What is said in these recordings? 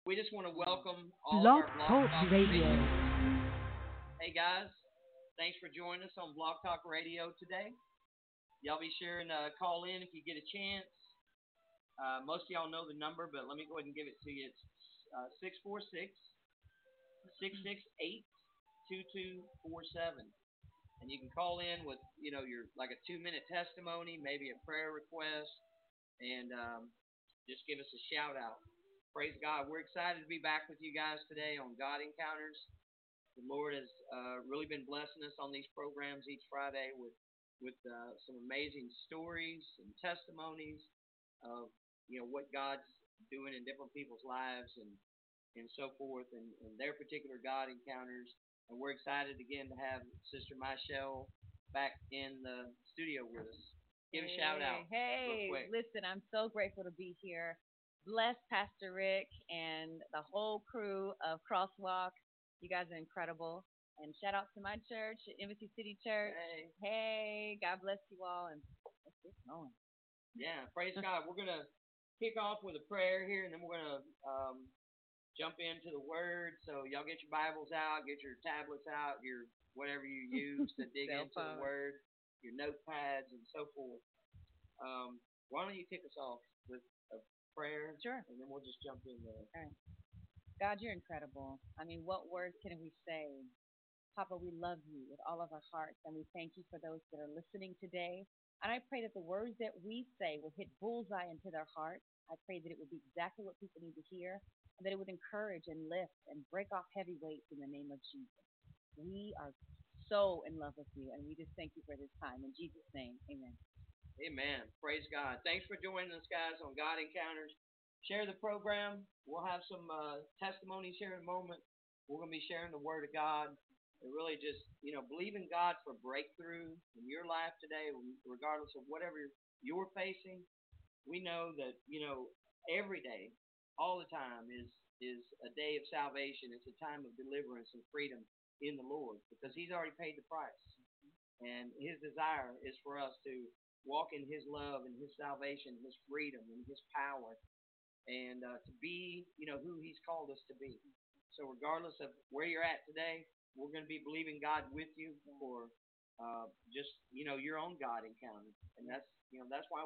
We just want to welcome all of Blog our Blog Talk Talk Radio Radio. listeners. Hey guys, thanks for joining us on Blog Talk Radio today. Y'all be sure and call in if you get a chance. Most of y'all know the number, but let me go ahead and give it to you. It's 646 And you can call in with, your like a 2 minute testimony, maybe a prayer request, and just give us a shout out. Praise God. We're excited to be back with you guys today on God Encounters. The Lord has really been blessing us on these programs each Friday with some amazing stories and testimonies of what God's doing in different people's lives and so forth and their particular God encounters. And we're excited again to have Sister Michelle back in the studio with us. Give a shout Hey, out real hey, quick. listen, I'm so grateful to be here. Bless Pastor Rick and the whole crew of Crosswalk. You guys are incredible. And shout out to my church, Embassy City Church. Hey, Hey, God bless you all. And let's get going. yeah, praise God. We're gonna kick off with a prayer here, and then we're gonna jump into the Word. So y'all get your Bibles out, get your tablets out, your whatever you use to dig Cell into the phone. Word, your notepads and so forth. Why don't you kick us off with a prayer, Sure. and then we'll just jump in there. All right. God, you're incredible. I mean, what words can we say? Papa, we love you with all of our hearts, and we thank you for those that are listening today. And I pray that the words that we say will hit bullseye into their hearts. I pray that it would be exactly what people need to hear, and that it would encourage and lift and break off heavy weights in the name of Jesus. We are so in love with you, and we just thank you for this time. In Jesus' name, amen. Amen. Praise God. Thanks for joining us, guys, on God Encounters. Share the program. We'll have some testimonies here in a moment. We're going to be sharing the Word of God and really just, believe in God for breakthrough in your life today, regardless of whatever you're facing. We know that, every day, all the time is a day of salvation. It's a time of deliverance and freedom in the Lord because He's already paid the price. And His desire is for us to walk in His love and His salvation, His freedom and His power, and to be, who He's called us to be. So regardless of where you're at today, we're going to be believing God with you for just, your own God encounter, and that's why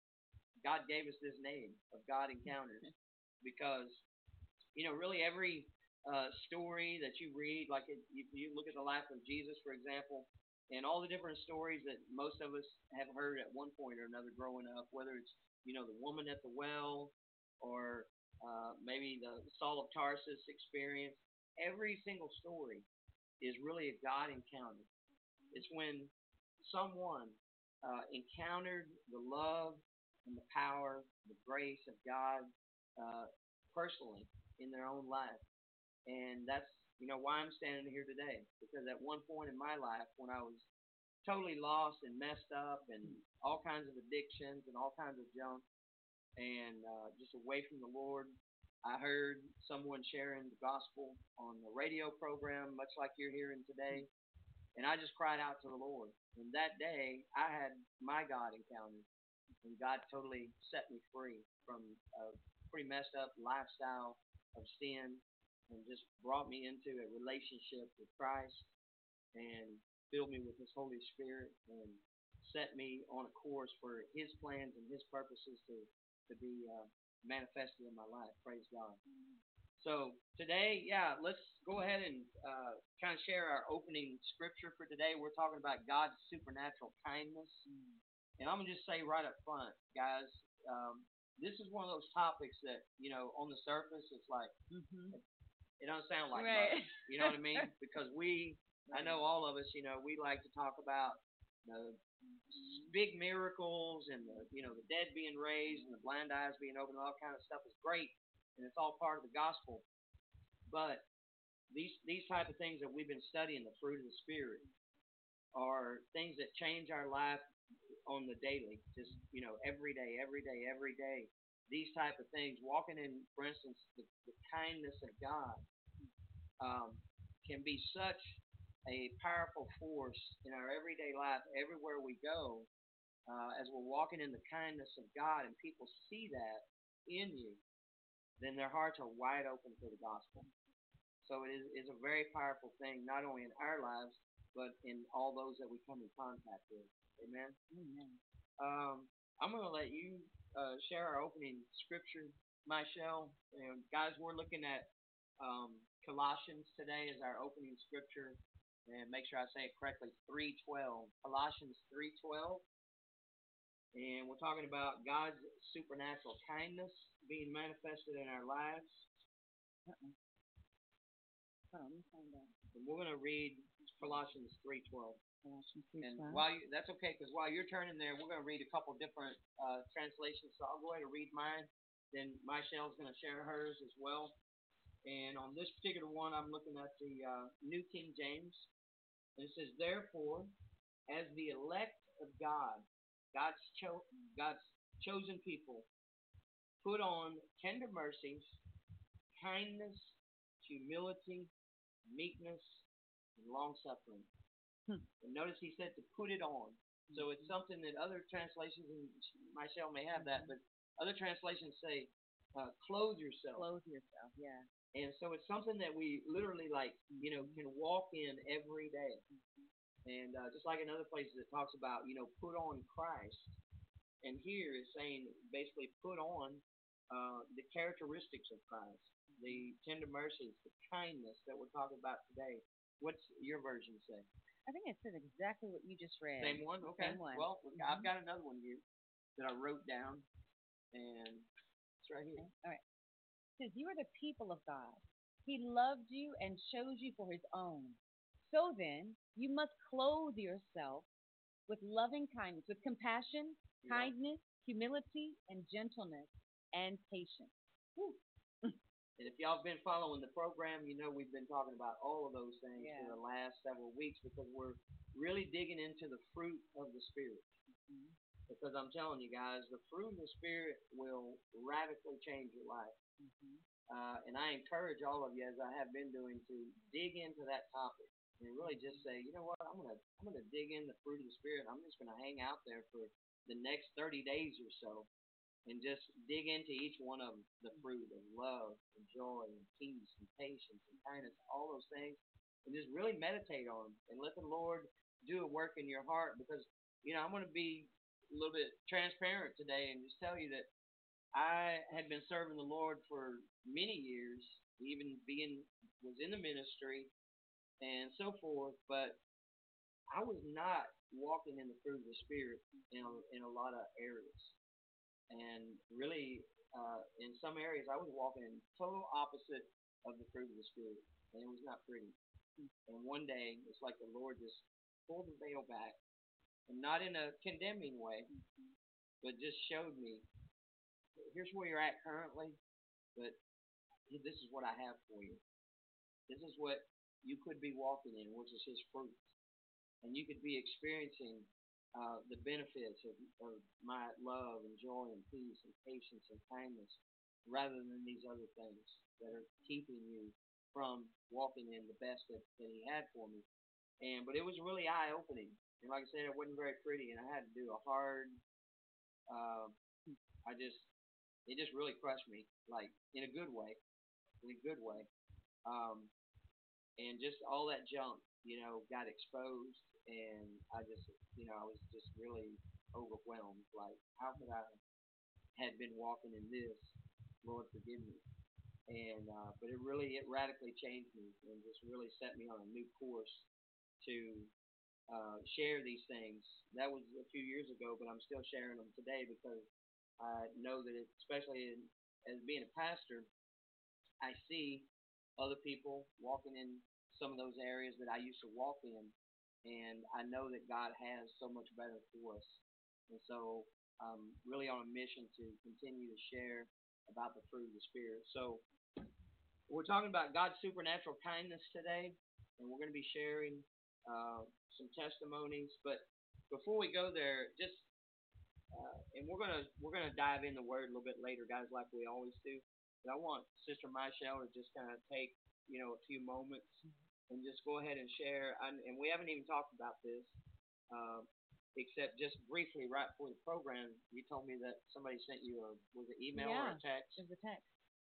God gave us this name of God Encounters because really every story that you read, like if you look at the life of Jesus, for example, and all the different stories that most of us have heard at one point or another growing up, whether it's the woman at the well or maybe the Saul of Tarsus experience, every single story is really a God encounter. It's when someone encountered the love and the power, the grace of God uh, personally in their own life. And that's why I'm standing here today. Because at one point in my life, when I was totally lost and messed up, and all kinds of addictions and all kinds of junk, and just away from the Lord, I heard someone sharing the gospel on the radio program, much like you're hearing today, and I just cried out to the Lord. And that day, I had my God encounter, and God totally set me free from a pretty messed up lifestyle of sin, and just brought me into a relationship with Christ, and filled me with His Holy Spirit, and set me on a course for His plans and His purposes to be manifested in my life. Praise God. So today, yeah, let's go ahead and kind of share our opening scripture for today. We're talking about God's supernatural kindness. And I'm gonna just say right up front, guys, this is one of those topics that on the surface, it's like Mm-hmm. it don't sound like much. Right. You know what I mean? Because I know all of us, we like to talk about the big miracles and the dead being raised and the blind eyes being opened, and all kind of stuff is great, and it's all part of the gospel. But these type of things that we've been studying, the fruit of the spirit, are things that change our life on the daily, just every day, every day, every day. These type of things, walking in, for instance, the kindness of God, um, can be such a powerful force in our everyday life, everywhere we go, as we're walking in the kindness of God, and people see that in you. then their hearts are wide open for the gospel. So it is a very powerful thing, not only in our lives, but in all those that we come in contact with. Amen. Amen. I'm going to let you share our opening scripture, Michelle. And guys, we're looking at Colossians today as our opening scripture, and make sure I say it correctly. 3:12, Colossians 3:12, and we're talking about God's supernatural kindness being manifested in our lives. Hold on, let me find that. And we're going to read Colossians 3:12. Colossians And 3:12. that's okay, because while you're turning there, we're going to read a couple different translations. So I'll go ahead and read mine. Then Michelle's going to share hers as well. And on this particular one, I'm looking at the New King James. And it says, "Therefore, as the elect of God, God's chosen people, put on tender mercies, kindness, humility, meekness, and long suffering." And notice he said to put it on. So it's something that other translations, and Michelle may have that, but other translations say clothe yourself. Clothe yourself, yeah. And so it's something that we literally can walk in every day. And just like in other places it talks about, put on Christ. And here it's saying basically put on the characteristics of Christ, the tender mercies, the kindness that we're talking about today. What's your version say? I think it says exactly what you just read. Same one? Okay. Same one. Well, I've got another one here that I wrote down, and it's right here. Okay. All right. It says, "You are the people of God. He loved you and chose you for his own. So then, you must clothe yourself with loving kindness, with compassion, kindness, humility, and gentleness, and patience." Whew. And if y'all have been following the program, we've been talking about all of those things for the last several weeks, because we're really digging into the fruit of the Spirit. Because I'm telling you guys, the fruit of the Spirit will radically change your life. And I encourage all of you, as I have been doing, to dig into that topic and really just say, you know what, I'm gonna dig in the fruit of the Spirit. I'm just gonna hang out there for the next 30 days or so, and just dig into each one of them, the fruit of love and joy and peace and patience and kindness, all those things, and just really meditate on them and let the Lord do a work in your heart. Because I'm going to be a little bit transparent today and just tell you that I had been serving the Lord for many years, even was in the ministry and so forth, but I was not walking in the fruit of the Spirit in a lot of areas. And really, in some areas, I was walking in total opposite of the fruit of the Spirit, and it was not pretty. And one day, it's like the Lord just pulled the veil back, and not in a condemning way, but just showed me, here's where you're at currently, but this is what I have for you. This is what you could be walking in, which is His fruit. And you could be experiencing the benefits of my love and joy and peace and patience and kindness, rather than these other things that are keeping you from walking in the best that He had for me. But it was really eye-opening. And like I said, it wasn't very pretty, and I had to do a hard. It just really crushed me, like in a good way, and just all that junk, got exposed, and I was just really overwhelmed. Like, how could I had been walking in this? Lord, forgive me. And but it radically changed me, and just really set me on a new course to share these things. That was a few years ago, but I'm still sharing them today, because I know that especially as being a pastor, I see other people walking in some of those areas that I used to walk in, and I know that God has so much better for us. And so I'm really on a mission to continue to share about the fruit of the Spirit. So we're talking about God's supernatural kindness today, and we're going to be sharing some testimonies. But before we go there, and we're gonna dive in the Word a little bit later, guys, like we always do. But I want Sister Michelle to just kind of take a few moments and just go ahead and share. And we haven't even talked about this, except just briefly right before the program. You told me that somebody sent you was it email or a text? It was a text.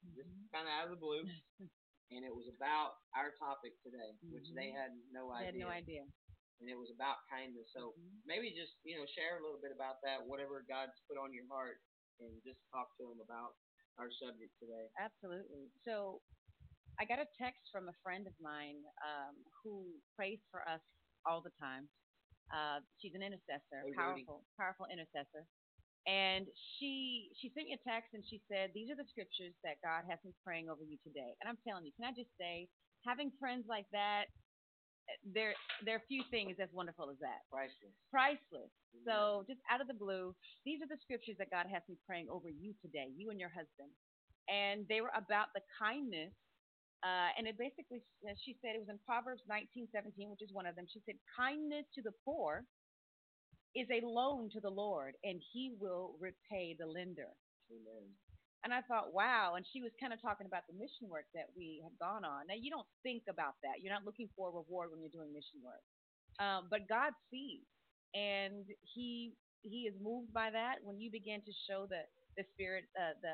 just kind of out of the blue, and it was about our topic today, which they had no idea. They had no idea. And it was about kindness. So maybe just share a little bit about that, whatever God's put on your heart, and just talk to them about our subject today. Absolutely. So I got a text from a friend of mine who prays for us all the time. She's an intercessor, Hey, Rudy. powerful intercessor. And she sent me a text and she said, "These are the scriptures that God has me praying over you today." And I'm telling you, can I just say, having friends like that, there are few things as wonderful as that. Priceless. Priceless. So just out of the blue, these are the scriptures that God has me praying over you today, you and your husband. And they were about the kindness. And it basically, she said it was in Proverbs 19:17, which is one of them. She said, "Kindness to the poor is a loan to the Lord, and He will repay the lender." Amen. And I thought, wow. And she was kind of talking about the mission work that we had gone on. Now, you don't think about that. You're not looking for a reward when you're doing mission work. But God sees, and He is moved by that when you begin to show the spirit,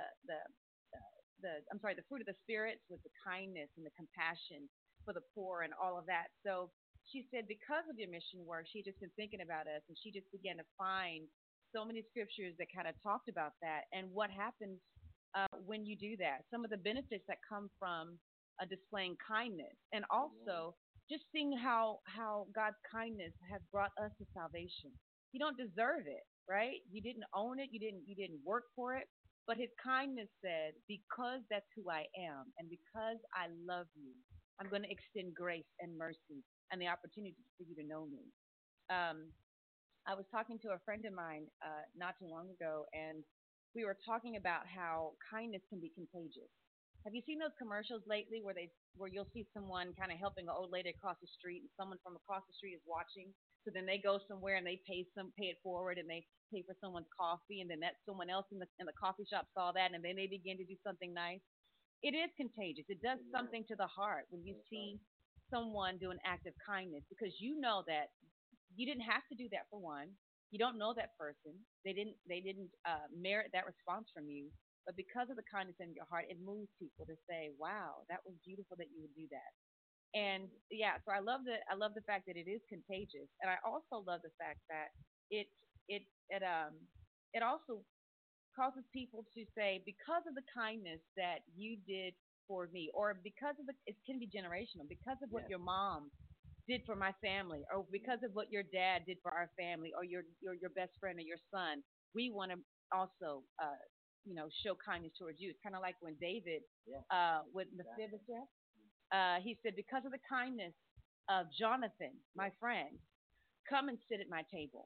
the fruit of the spirits with the kindness and the compassion for the poor and all of that. So she said, because of your mission work, she just been thinking about us, and she just began to find so many scriptures that kind of talked about that and what happens when you do that. Some of the benefits that come from displaying kindness, and also just seeing how God's kindness has brought us to salvation. You don't deserve it, right? You didn't own it. You didn't work for it. But His kindness said, because that's who I am, and because I love you, I'm going to extend grace and mercy and the opportunity for you to know me. Um, I was talking to a friend of mine not too long ago, and we were talking about how kindness can be contagious. Have you seen those commercials lately where you'll see someone kind of helping an old lady across the street, and someone from across the street is watching? So then they go somewhere and they pay it forward, and they pay for someone's coffee, and then that someone else in the coffee shop saw that, and then they begin to do something nice. It is contagious. It does something to the heart when you see someone do an act of kindness, because you know that you didn't have to do that for one. You don't know that person. They didn't merit that response from you. But because of the kindness in your heart, it moves people to say, "Wow, that was beautiful that you would do that." And yeah, so I love the fact that it is contagious, and I also love the fact that it it it it also causes people to say, because of the kindness that you did for me, or because of it can be generational, because of what Yes. your mom did for my family, or because of what your dad did for our family, or your best friend or your son. We want to also show kindness towards you. It's kind of like when David Yeah. with Exactly. Mephibosheth, he said, because of the kindness of Jonathan, my friend, come and sit at my table.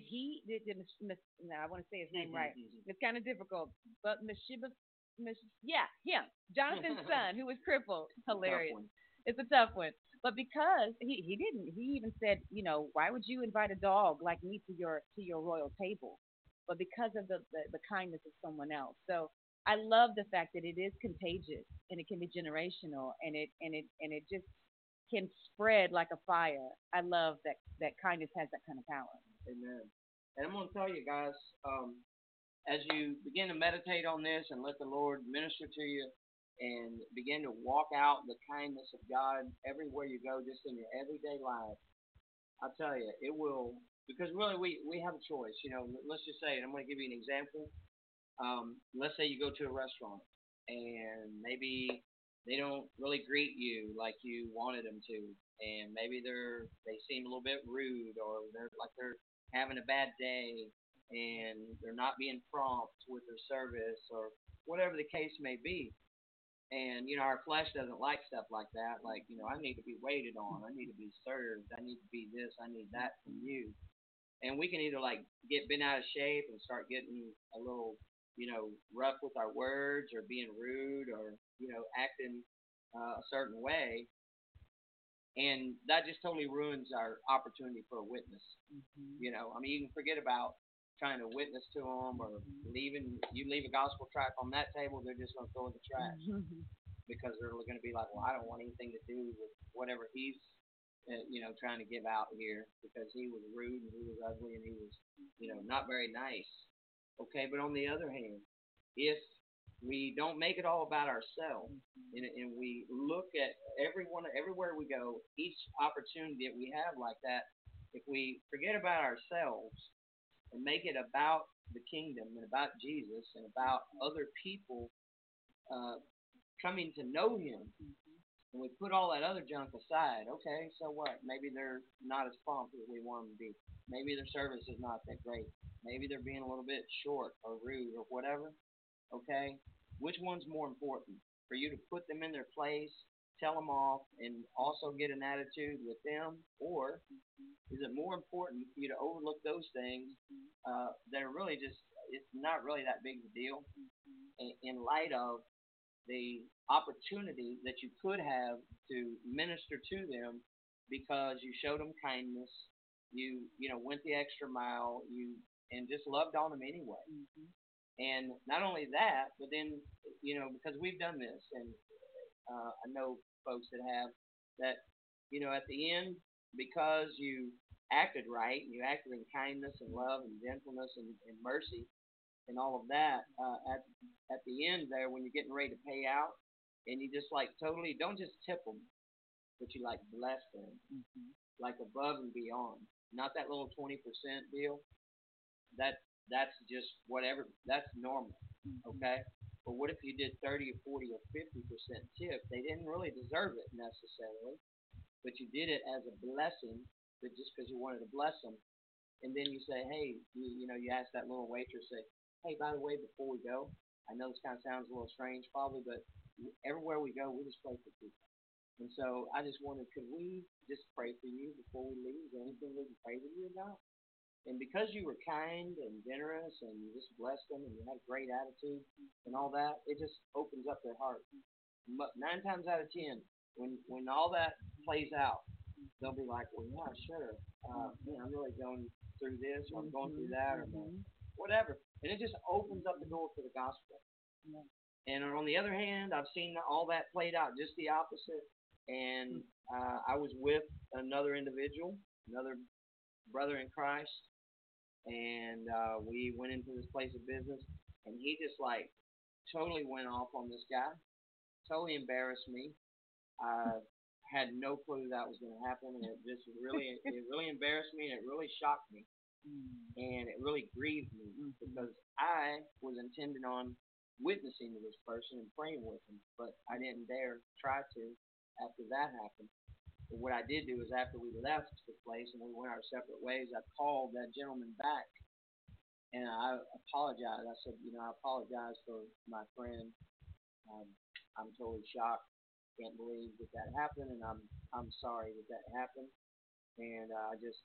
No, I want to say his name right. It's kind of difficult, but yeah, him, Jonathan's son, who was crippled. Tough Hilarious. one. It's a tough one. But because he didn't, he even said, why would you invite a dog like me to your royal table? But because of the kindness of someone else. So I love the fact that it is contagious, and it can be generational, and it just can spread like a fire. I love that kindness has that kind of power. Amen. And I'm going to tell you guys, as you begin to meditate on this and let the Lord minister to you and begin to walk out the kindness of God everywhere you go, just in your everyday life, I tell you, it will, because really we have a choice. Let's just say, and I'm going to give you an example. Let's say you go to a restaurant and maybe they don't really greet you like you wanted them to, and maybe they seem a little bit rude, or they're having a bad day, and they're not being prompt with their service, or whatever the case may be. And our flesh doesn't like stuff like that. Like, I need to be waited on, I need to be served, I need to be this, I need that from you. And we can either like get bent out of shape and start getting a little, rough with our words, or being rude, or acting a certain way, and that just totally ruins our opportunity for a witness. I mean, you can forget about trying to witness to them, or leave a gospel tract on that table, they're just going to throw it in the trash, because they're going to be like, well, I don't want anything to do with whatever he's trying to give out here, because he was rude, and he was ugly, and he was not very nice. Okay, but on the other hand, if we don't make it all about ourselves, and we look at everywhere we go, each opportunity that we have like that. If we forget about ourselves and make it about the kingdom and about Jesus and about other people uh, coming to know Him, and we put all that other junk aside, okay, so what? Maybe they're not as prompt as we want them to be. Maybe their service is not that great. Maybe they're being a little bit short or rude or whatever. Okay, which one's more important for you to put them in their place, tell them off, and also get an attitude with them, or is it more important for you to overlook those things that are really just it's not really that big of a deal in light of the opportunity that you could have to minister to them because you showed them kindness, you went the extra mile, you and just loved on them anyway. And not only that, but then because we've done this, and I know folks that have that, at the end, because you acted right, and you acted in kindness and love and gentleness and mercy and all of that, at the end there, when you're getting ready to pay out, and you just like totally don't just tip them, but you like bless them, like above and beyond, not that little 20% deal. That's just whatever. That's normal, okay? But what if you did 30 or 40 or 50% tip? They didn't really deserve it necessarily, but you did it as a blessing, but just because you wanted to bless them. And then you say, hey, you ask that little waitress, say, hey, by the way, before we go, I know this kind of sounds a little strange probably, but everywhere we go, we just pray for people. And so I just wondered, could we just pray for you before we leave? Is there anything we can pray with you about? And because you were kind and generous and you just blessed them and you had a great attitude and all that, it just opens up their heart. 9 times out of 10, when all that plays out, they'll be like, well, yeah, sure. I'm really going through this, or I'm going through that, or whatever. And it just opens up the door for the gospel. And on the other hand, I've seen all that played out just the opposite. And I was with another individual, another brother in Christ, and we went into this place of business, and he just like totally went off on this guy, totally embarrassed me. I had no clue that was going to happen, and it really embarrassed me, and it really shocked me, and it really grieved me because I was intending on witnessing to this person and praying with him, but I didn't dare try to after that happened. But what I did do is after we left the place and we went our separate ways, I called that gentleman back and I apologized. I said, I apologize for my friend. I'm totally shocked. Can't believe that happened, and I'm sorry that happened. And I just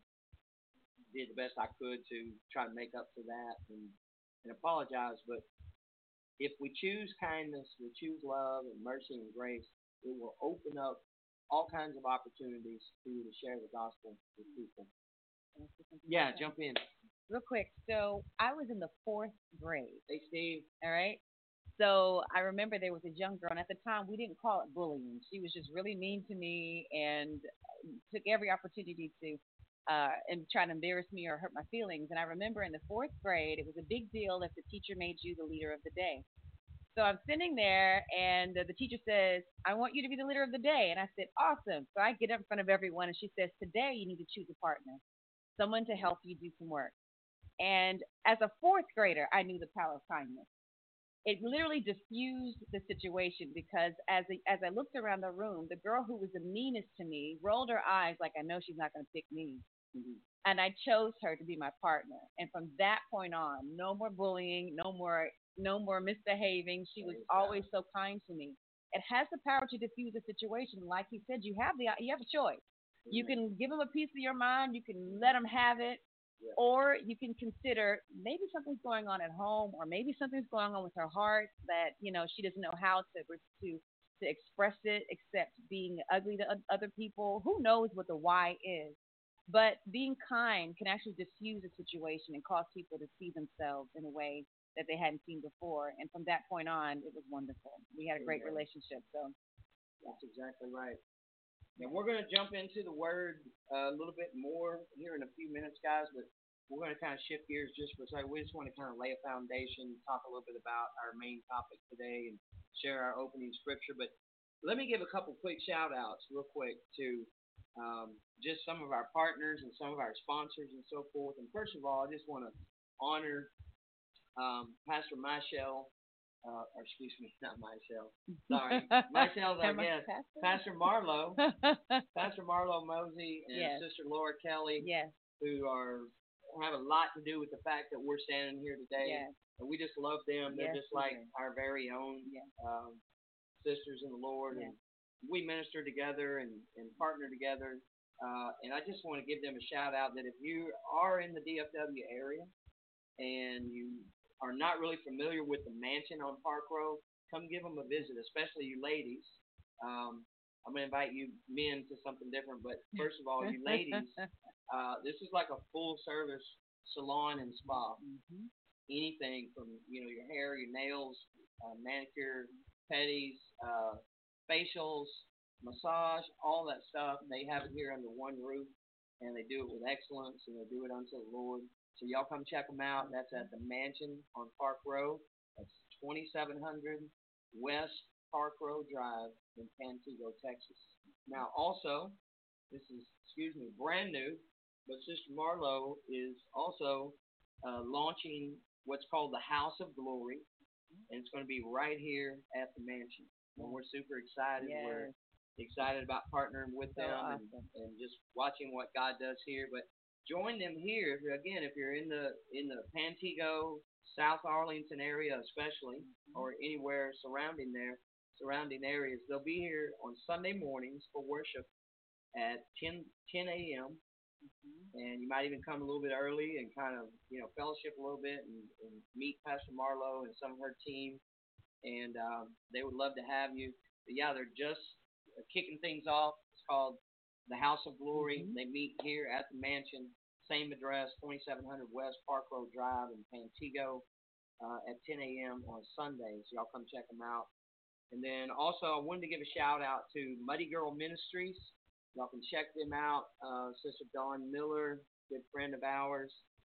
did the best I could to try to make up for that and apologize. But if we choose kindness, we choose love and mercy and grace, it will open up all kinds of opportunities for you to share the gospel with people. Yeah, jump in. Real quick. So I was in the fourth grade. Hey, Steve. All right. So I remember there was a young girl, and at the time we didn't call it bullying. She was just really mean to me and took every opportunity to and try to embarrass me or hurt my feelings. And I remember in the fourth grade, it was a big deal if the teacher made you the leader of the day. So I'm sitting there, and the teacher says, I want you to be the leader of the day. And I said, awesome. So I get up in front of everyone, and she says, today you need to choose a partner, someone to help you do some work. And as a fourth grader, I knew the power of kindness. It literally diffused the situation because as I looked around the room, the girl who was the meanest to me rolled her eyes like I know she's not going to pick me. And I chose her to be my partner. And from that point on, no more bullying, no more misbehaving. She was always so kind to me. It has the power to diffuse a situation. Like he said, you have a choice. You can give them a piece of your mind. You can let them have it. Or you can consider maybe something's going on at home, or maybe something's going on with her heart that she doesn't know how to express it except being ugly to other people. Who knows what the why is? But being kind can actually diffuse a situation and cause people to see themselves in a way that they hadn't seen before. And from that point on, it was wonderful. We had a great relationship. So that's exactly right. And we're going to jump into the word a little bit more here in a few minutes, guys. But we're going to kind of shift gears just for a second. We just want to kind of lay a foundation, talk a little bit about our main topic today, and share our opening scripture. But let me give a couple quick shout outs, real quick, to just some of our partners and some of our sponsors and so forth. And first of all, I just want to honor Pastor Michelle, or excuse me, not Michelle. Sorry, Michelle's our guest. Pastor Marlo, Pastor Marlo Mosey, and Yes. Sister Laura Kelly, Yes. who have a lot to do with the fact that we're standing here today. Yes. And we just love them. They're Yes, just like we do. our very own Yes. sisters in the Lord, Yes. and we minister together and partner together. And I just want to give them a shout out that if you are in the DFW area and you are not really familiar with the mansion on Park Road, come give them a visit, especially you ladies. I'm going to invite you men to something different, but first of all, you ladies, this is like a full service salon and spa. Mm-hmm. Anything from your hair, your nails, manicure, pedis, facials, massage, all that stuff. They have it here under one roof, and they do it with excellence, and they do it unto the Lord. So y'all come check them out. That's at the Mansion on Park Road. That's 2700 West Park Road Drive in Pantego, Texas. Now, also, this is, brand new, but Sister Marlo is also launching what's called the House of Glory, and it's going to be right here at the Mansion. And we're super excited. Yes. We're excited about partnering with So them awesome. and just watching what God does here. But join them here if you're in the Pantego, South Arlington area especially, or anywhere surrounding areas. They'll be here on Sunday mornings for worship at 10 a.m. And you might even come a little bit early and kind of fellowship a little bit and meet Pastor Marlo and some of her team. And they would love to have you. But yeah, they're just kicking things off. It's called the House of Glory. Mm-hmm. They meet here at the Mansion, same address, 2700 West Park Road Drive in Pantego, at 10 a.m. on Sundays. Y'all come check them out. And then also I wanted to give a shout out to Muddy Girl Ministries. Y'all can check them out. Sister Dawn Miller, good friend of ours,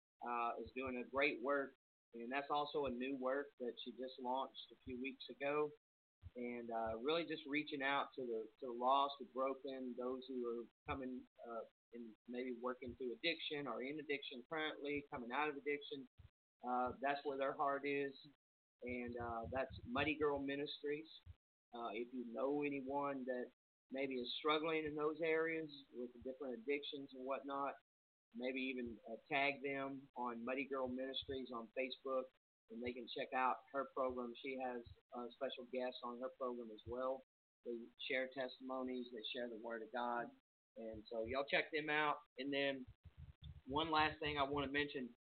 is doing a great work. And that's also a new work that she just launched a few weeks ago. And really just reaching out to the lost, the broken, those who are coming and maybe working through addiction or in addiction currently, coming out of addiction. That's where their heart is. And that's Muddy Girl Ministries. If you know anyone that maybe is struggling in those areas with the different addictions and whatnot, maybe even tag them on Muddy Girl Ministries on Facebook, and they can check out her program. She has special guests on her program as well. They share testimonies, they share the Word of God, and so y'all check them out. And then one last thing I want to mention,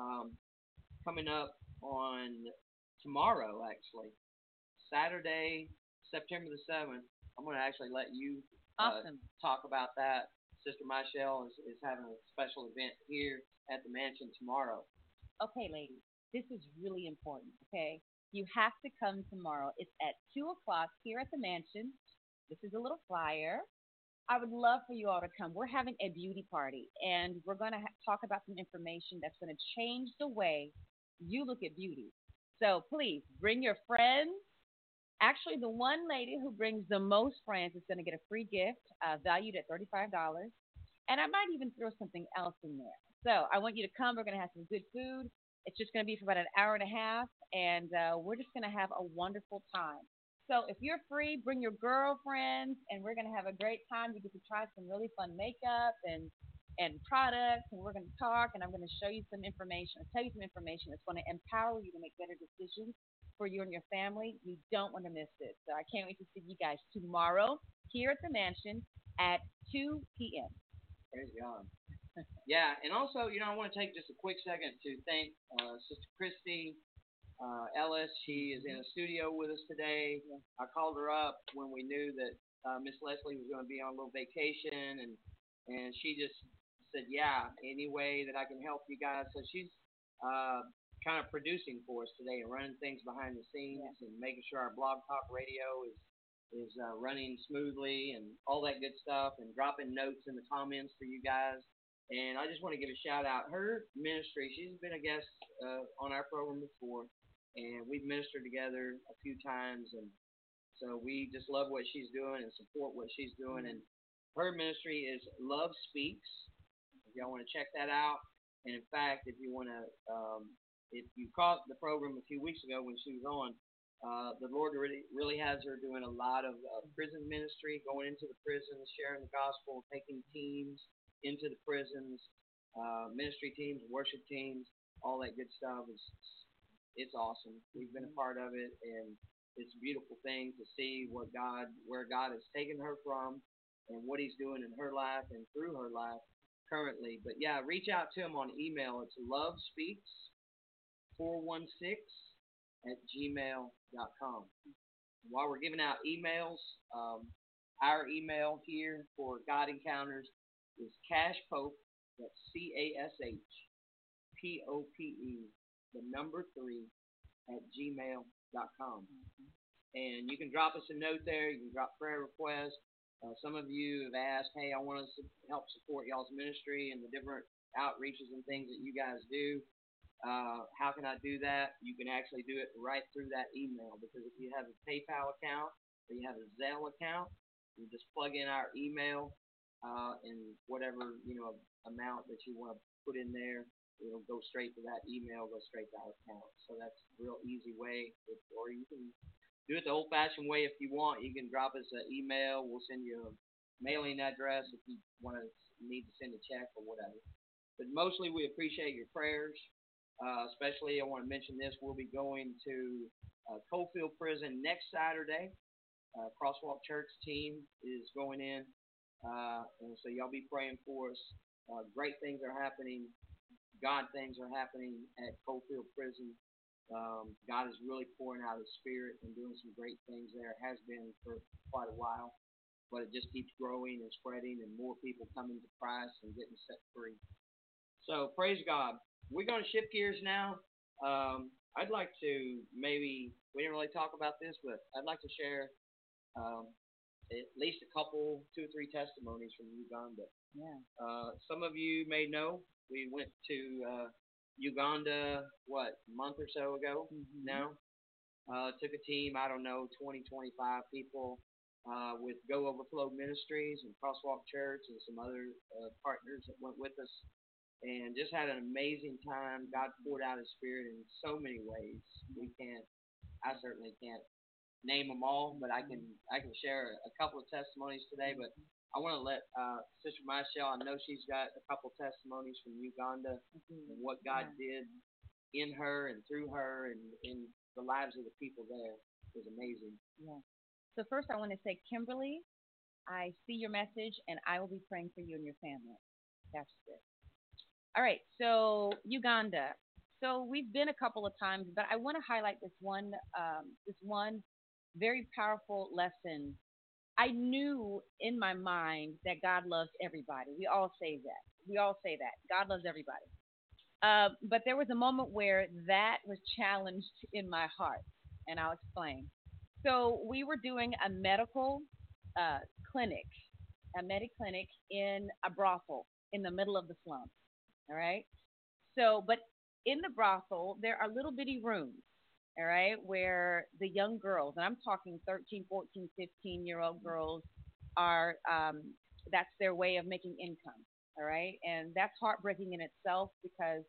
coming up on tomorrow, actually, Saturday, September the 7th, I'm going to actually let you Awesome. talk about that. Sister Michelle is having a special event here at the Mansion tomorrow. Okay, ladies, this is really important, okay? You have to come tomorrow. It's at 2 o'clock here at the Mansion. This is a little flyer. I would love for you all to come. We're having a beauty party, and we're going to talk about some information that's going to change the way you look at beauty. So please bring your friends. Actually, the one lady who brings the most friends is going to get a free gift valued at $35. And I might even throw something else in there. So I want you to come. We're going to have some good food. It's just going to be for about an hour and a half. And we're just going to have a wonderful time. So if you're free, bring your girlfriends. And we're going to have a great time. You get to try some really fun makeup and products. And we're going to talk. And I'm going to show you some information. I'll tell you some information that's going to empower you to make better decisions for you and your family. You don't want to miss it. So I can't wait to see you guys tomorrow here at the Mansion at 2 p.m. Praise God. Yeah, and also, I want to take just a quick second to thank Sister Christy Ellis. She is in a studio with us today. I called her up when we knew that Miss Leslie was going to be on a little vacation, and she just said, yeah, any way that I can help you guys. So she's kind of producing for us today and running things behind the scenes and making sure our Blog Talk Radio is running smoothly and all that good stuff, and dropping notes in the comments for you guys. And I just want to give a shout out. Her ministry, she's been a guest on our program before, and we've ministered together a few times. And so we just love what she's doing and support what she's doing. And her ministry is Love Speaks. If y'all want to check that out. And in fact, if you want to, if you caught the program a few weeks ago when she was on, the Lord really has her doing a lot of prison ministry, going into the prisons, sharing the gospel, taking teams into the prisons, ministry teams, worship teams, all that good stuff. It's awesome. We've been a part of it, and it's a beautiful thing to see where God has taken her from, and what He's doing in her life and through her life currently. But yeah, reach out to him on email. It's lovespeaks416@gmail.com. While we're giving out emails, our email here for God Encounters is cashpope, that's CASHPOPE, the number 3, @gmail.com. And you can drop us a note there. You can drop prayer requests. Some of you have asked, hey, I want us to help support y'all's ministry and the different outreaches and things that you guys do. How can I do that? You can actually do it right through that email, because if you have a PayPal account or you have a Zelle account, you just plug in our email and whatever amount that you want to put in there, it'll go straight to that email, go straight to our account. So that's a real easy way. Or you can do it the old-fashioned way if you want. You can drop us an email. We'll send you a mailing address if you need to send a check or whatever. But mostly we appreciate your prayers. Especially, I want to mention this. We'll be going to Coalfield Prison next Saturday. Crosswalk Church team is going in. And so y'all be praying for us. Great things are happening. God things are happening at Coalfield Prison. God is really pouring out His Spirit and doing some great things there. It has been for quite a while, but it just keeps growing and spreading, and more people coming to Christ and getting set free. So praise God. We're going to shift gears now. I'd like to we didn't really talk about this, but I'd like to share at least a couple, 2 or 3 testimonies from Uganda. Yeah. Some of you may know we went to Uganda, a month or so ago now. Took a team, 20, 25 people with Go Overflow Ministries and Crosswalk Church and some other partners that went with us. And just had an amazing time. God poured out His Spirit in so many ways. I certainly can't name them all, but I can share a couple of testimonies today. But I want to let Sister Michelle, I know she's got a couple of testimonies from Uganda and what God did in her and through her and in the lives of the people there. It was amazing. Yeah. So first I want to say, Kimberly, I see your message, and I will be praying for you and your family. That's it. All right, so Uganda. So we've been a couple of times, but I want to highlight this one very powerful lesson. I knew in my mind that God loves everybody. We all say that. God loves everybody. But there was a moment where that was challenged in my heart, and I'll explain. So we were doing a medical clinic in a brothel in the middle of the slums. All right. So, but in the brothel, there are little bitty rooms, all right, where the young girls, and I'm talking 13, 14, 15-year-old girls, are, that's their way of making income, all right? And that's heartbreaking in itself, because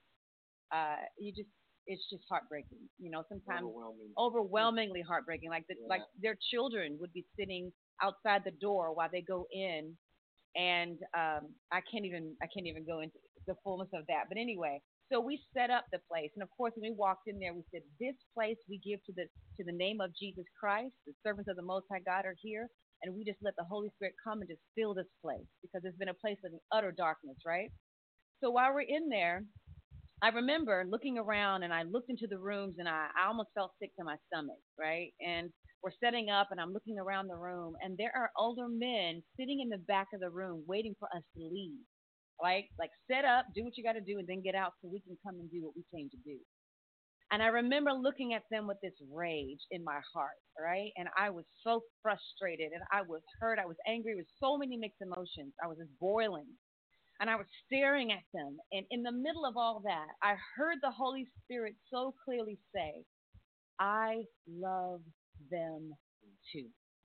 it's just heartbreaking. Sometimes overwhelmingly heartbreaking. Like their children would be sitting outside the door while they go in, and I can't even go into the fullness of that. But anyway, so we set up the place, and of course, when we walked in there, we said, "This place we give to the name of Jesus Christ. The servants of the Most High God are here, and we just let the Holy Spirit come and just fill this place, because it's been a place of utter darkness, right?" So while we're in there, I remember looking around, and I looked into the rooms, and I almost felt sick to my stomach, right? And we're setting up, and I'm looking around the room, and there are older men sitting in the back of the room waiting for us to leave. Like set up, do what you got to do, and then get out so we can come and do what we came to do. And I remember looking at them with this rage in my heart, right? And I was so frustrated, and I was hurt. I was angry with so many mixed emotions. I was just boiling. And I was staring at them. And in the middle of all that, I heard the Holy Spirit so clearly say, I love them too.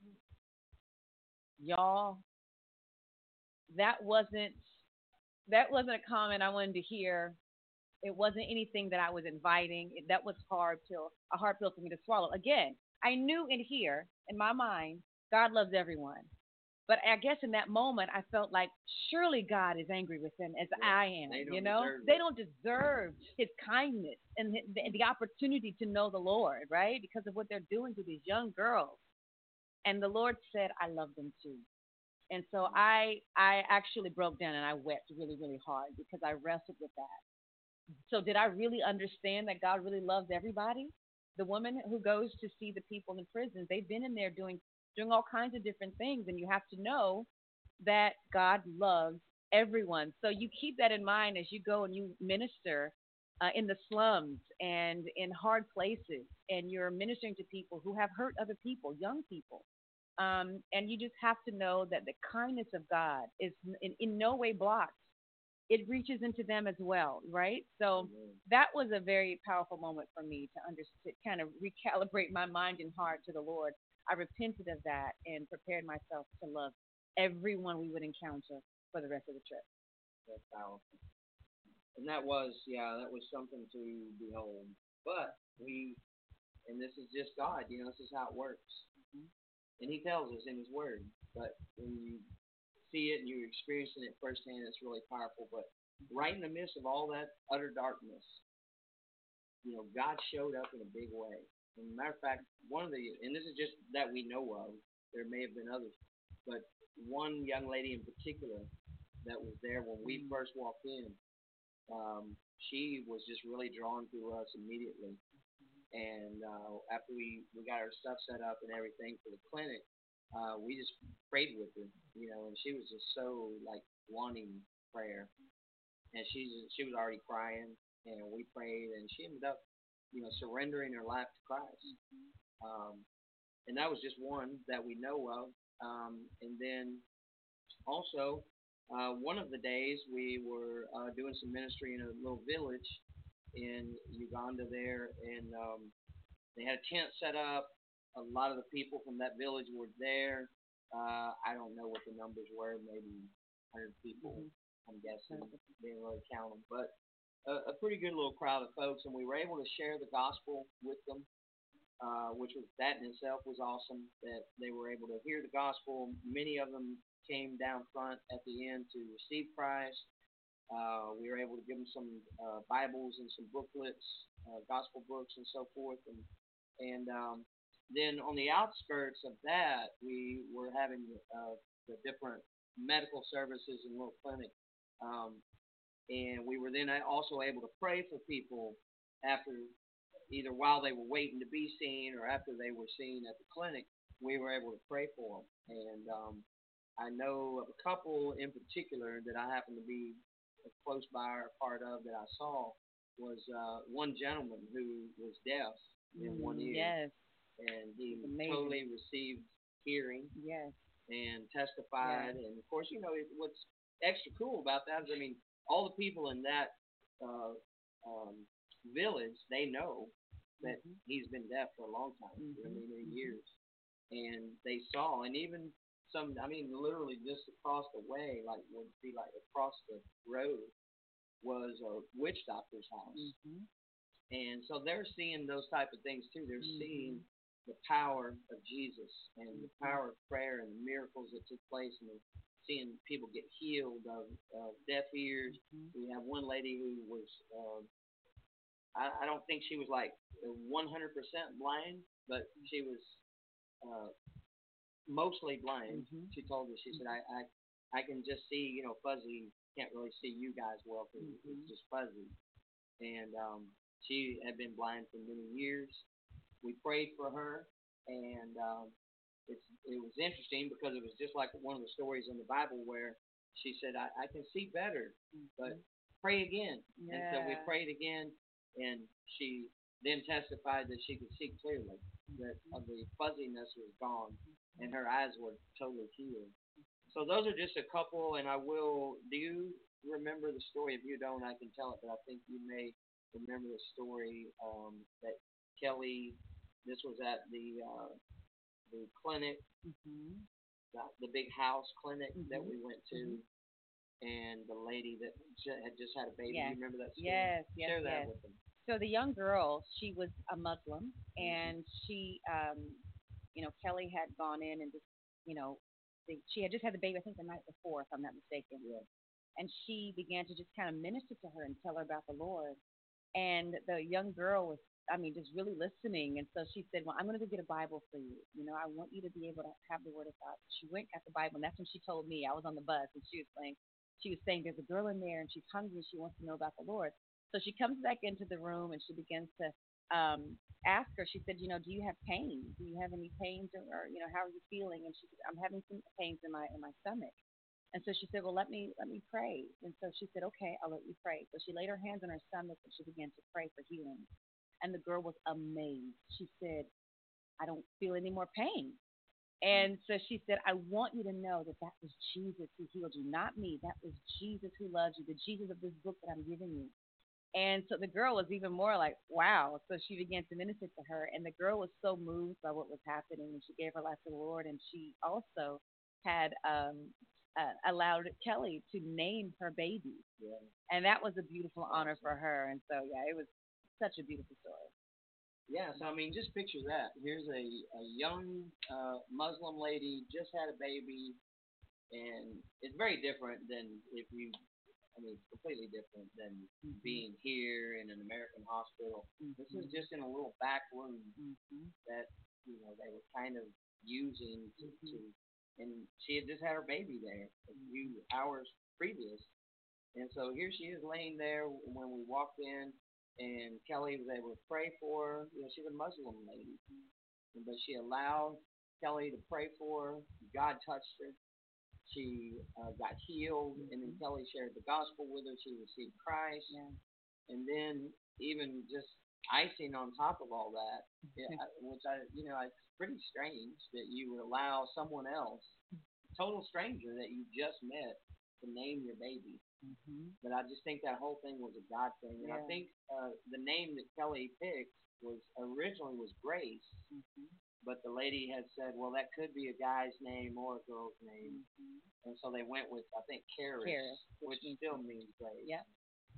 Y'all, that wasn't that wasn't a comment I wanted to hear. It wasn't anything that I was inviting. That was a hard pill for me to swallow. Again, I knew in here, in my mind, God loves everyone. But I guess in that moment, I felt like surely God is angry with them as Yeah, I am. they don't You know, deserve they it. don't deserve His kindness and the opportunity to know the Lord, right? Because of what they're doing to these young girls. And the Lord said, I love them too. And so I actually broke down and I wept really, really hard because I wrestled with that. So did I really understand that God really loves everybody? The woman who goes to see the people in prisons, they've been in there doing all kinds of different things, and you have to know that God loves everyone. So you keep that in mind as you go and you minister in the slums and in hard places, and you're ministering to people who have hurt other people, young people. And you just have to know that the kindness of God is in no way blocked. It reaches into them as well, right? So Amen. that was a very powerful moment for me to understand, kind of recalibrate my mind and heart to the Lord. I repented of that and prepared myself to love everyone we would encounter for the rest of the trip. That's powerful. And that was something to behold. But and this is just God, this is how it works. Mhm. And He tells us in His Word. But when you see it and you're experiencing it firsthand, it's really powerful. But right in the midst of all that utter darkness, God showed up in a big way. And matter of fact, and this is just that we know of, there may have been others, but one young lady in particular that was there when we Mhm. first walked in, she was just really drawn to us immediately. And after we got our stuff set up and everything for the clinic, we just prayed with her, and she was just so like wanting prayer, and she was already crying, and we prayed, and she ended up, surrendering her life to Christ. Um, and that was just one that we know of. And then also, one of the days we were doing some ministry in a little village in Uganda there, and they had a tent set up. A lot of the people from that village were there. I don't know what the numbers were, maybe 100 people, Mhm. I'm guessing. Didn't really count them, but a pretty good little crowd of folks, and we were able to share the gospel with them, which was that in itself was awesome. That they were able to hear the gospel. Many of them came down front at the end to receive Christ. We were able to give them some Bibles and some booklets, gospel books, and so forth. And then on the outskirts of that, we were having the different medical services and little clinic. Um, and we were then also able to pray for people after, either while they were waiting to be seen or after they were seen at the clinic. We were able to pray for them. And I know of a couple in particular that I happen to be close by or part of that I saw was one gentleman who was deaf in one ear, Yes, and he it's amazing. totally received hearing Yes, and yes. testified. And of course, what's extra cool about that is, I mean, all the people in that uh, um, village, they know that Mhm. he's been deaf for a long time, Mhm. many Mhm. years, and they saw, and even some, I mean, literally just across the way, like would be like across the road was a witch doctor's house. Mhm. And so they're seeing those type of things too. They're seeing Mhm. the power of Jesus and the Mhm. power of prayer and the miracles that took place, and they're seeing people get healed of deaf ears. Mhm. We have one lady who was, I don't think she was like 100% blind, but she was uh, mostly blind. Mhm. She told us, she said, I can just see, fuzzy, can't really see you guys well because it's Mhm. just fuzzy. And she had been blind for many years. We prayed for her, and it was interesting because it was just like one of the stories in the Bible where she said, I can see better, but Mhm. pray again. And so we Yeah. prayed again, and she then testified that she could see clearly, that Mhm. the fuzziness was gone. and her eyes were totally healed. So those are just a couple, and I will. Do you remember the story? If you don't, I can tell it, but I think you may remember the story that Kelly. This was at the clinic, Mhm. the big house clinic that Mhm. we went to, Mhm. and the lady that had just had a baby. Yes. You remember that story? Yes. Yes. Share that Yes. with them. So the young girl, she was a Muslim, Mm-hmm. and Kelly had gone in and just, you know, she had just had the baby, I think the night before, if I'm not mistaken, Yeah. and she began to just kind of minister to her and tell her about the Lord. And the young girl was, I mean, just really listening. And so she said, well, I'm going to go get a Bible for you. I want you to be able to have the Word of God. She went, got the Bible, and that's when she told me. I was on the bus, and she was saying, there's a girl in there, and she's hungry. She wants to know about the Lord. So she comes back into the room, and she begins to ask her. She said, do you have pain? Do you have any pains, or how are you feeling? And she said, I'm having some pains in my stomach. And so she said, well, let me pray. And so she said, okay, I'll let you pray. So she laid her hands on her stomach and she began to pray for healing. And the girl was amazed. She said, I don't feel any more pain. And so she said, I want you to know that that was Jesus who healed you, not me. That was Jesus who loves you, the Jesus of this book that I'm giving you. And so the girl was even more like, wow. So she began to minister to her. And the girl was so moved by what was happening. And she gave her life to the Lord. And she also had allowed Kelly to name her baby. Yeah. And that was a beautiful honor for her. And so, yeah, it was such a beautiful story. Yeah, so I mean, just picture that. Here's a young Muslim lady just had a baby, and it's very different than if you. I mean, it's completely different than Mm-hmm. being here in an American hospital. This is Mm-hmm. just in a little back room Mm-hmm. that they were kind of using to, Mm-hmm. and she had just had her baby there a few hours previous, and so here she is laying there when we walked in, and Kelly was able to pray for her. She's a Muslim lady, but she allowed Kelly to pray for her. God touched her. She got healed, and then Mm-hmm. Kelly shared the gospel with her. She received Christ, Yeah. and then even just icing on top of all that, yeah, which it's pretty strange that you would allow someone else, total stranger that you just met, to name your baby. Mm-hmm. But I just think that whole thing was a God thing, and I Yeah. think the name that Kelly picked was originally was Grace, Mm-hmm. but the lady had said, well, that could be a guy's name or a girl's name, Mm-hmm. and so they went with I think Charis, Charis, which still means grace. yeah.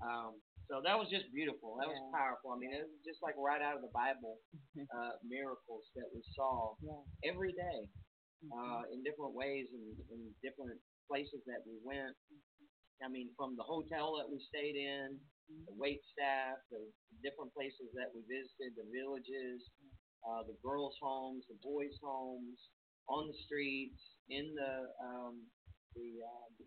So that was just beautiful. That was Yeah. powerful. I mean, it was just like right out of the Bible, miracles that we saw Yeah. every day Mm-hmm. in different ways and in different places that we went. I mean, from the hotel that we stayed in, the wait staff, the different places that we visited, the villages, the girls' homes, the boys' homes, on the streets, in the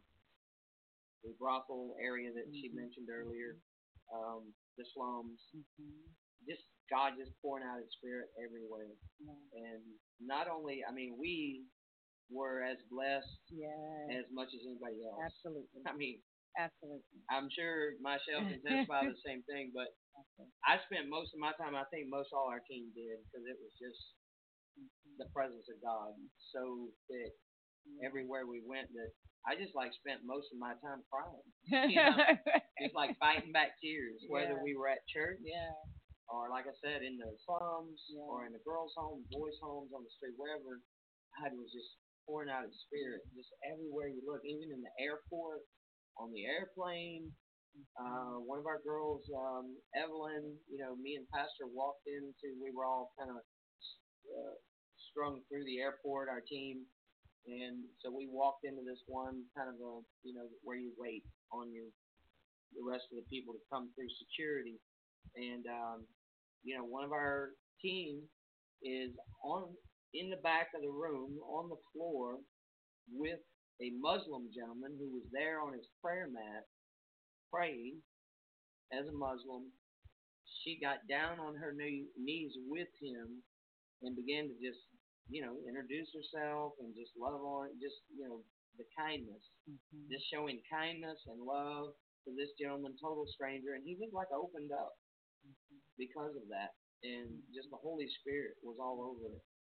the brothel area that she Mm-hmm. mentioned earlier, the slums. Mm-hmm. Just God just pouring out His Spirit everywhere, Yeah. and not only, I mean, we were as blessed Yeah. as much as anybody else. Absolutely. I mean, Absolutely. I'm sure Michelle can testify the same thing, but I spent most of my time, I think most all our team did, because it was just the presence of God so thick everywhere we went that I just like spent most of my time crying. Just like fighting back tears, whether Yeah. we were at church Yeah. or, like I said, in the slums Yeah. or in the girls' homes, boys' homes, on the street, wherever. God was just pouring out His Spirit just everywhere you look, even in the airport, on the airplane. One of our girls, Evelyn, me and Pastor walked into, we were all kind of uh, strung through the airport, our team, and so we walked into this one kind of where you wait on the rest of the people to come through security, and one of our team is on in the back of the room on the floor with a Muslim gentleman who was there on his prayer mat praying as a Muslim. She got down on her knees with him and began to just, introduce herself and just love on, just, the kindness, Mm-hmm. just showing kindness and love to this gentleman, total stranger. And he just like opened up because of that. And just the Holy Spirit was all over it.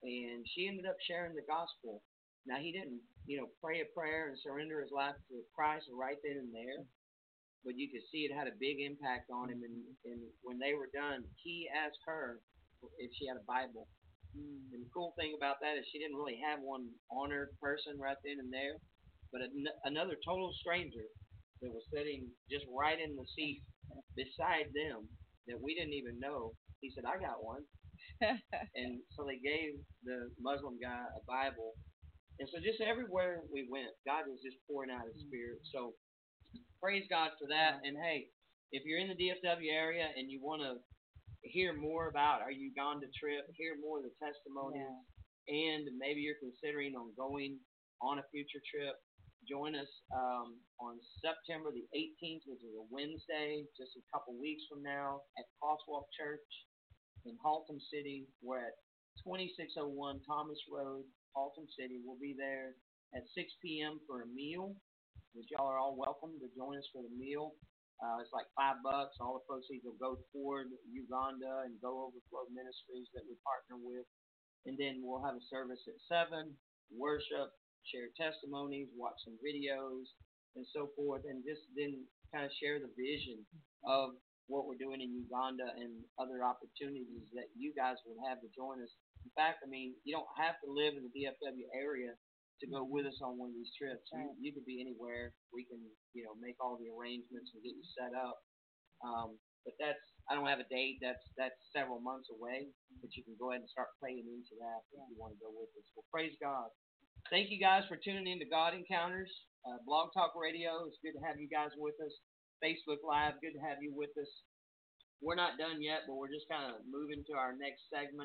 and she ended up sharing the gospel. Now he didn't, pray a prayer and surrender his life to Christ right then and there, but you could see it had a big impact on him. And when they were done, he asked her if she had a Bible. And the cool thing about that is she didn't really have one honored person right then and there, but another total stranger that was sitting just right in the seat beside them that we didn't even know. He said, "I got one." And so they gave the Muslim guy a Bible. And so just everywhere we went, God was just pouring out His Spirit. So praise God for that. And hey, if you're in the DFW area and you want to hear more about our Uganda trip, hear more of the testimonies, and maybe you're considering on going on a future trip, join us on September the 18th, which is a Wednesday, just a couple weeks from now, at Crosswalk Church in Haltom City. We're at 2601 Thomas Road, Haltom City. We'll be there at 6 p.m. for a meal, which y'all are all welcome to join us for the meal. It's like $5. All the proceeds will go toward Uganda and Go Overflow Ministries that we partner with. And then we'll have a service at 7, worship, share testimonies, watch some videos, and so forth, and just then kind of share the vision of what we're doing in Uganda and other opportunities that you guys would have to join us. In fact, I mean, you don't have to live in the DFW area to go with us on one of these trips. Right. You could be anywhere. We can, make all the arrangements and get you set up. But I don't have a date. That's several months away. But you can go ahead and start praying into that if you want to go with us. Well, praise God. Thank you guys for tuning in to God Encounters, Blog Talk Radio. It's good to have you guys with us. Facebook Live, good to have you with us. We're not done yet, but we're just kind of moving to our next segment.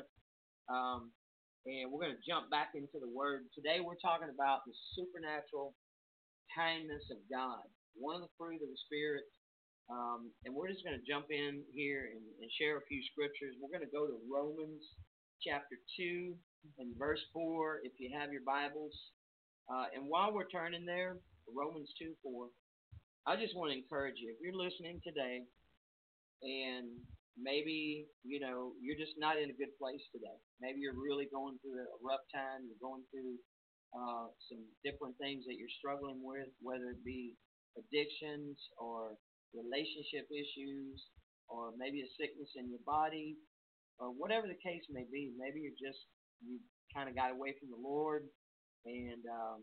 And we're going to jump back into the Word. Today we're talking about the supernatural kindness of God, one of the fruit of the Spirit. And we're just going to jump in here and share a few scriptures. We're going to go to Romans chapter 2 and verse 4 if you have your Bibles. And while we're turning there, Romans 2:4, I just want to encourage you, if you're listening today and maybe, you're just not in a good place today. Maybe you're really going through a rough time. You're going through some different things that you're struggling with, whether it be addictions or relationship issues or maybe a sickness in your body or whatever the case may be. Maybe you kind of got away from the Lord and,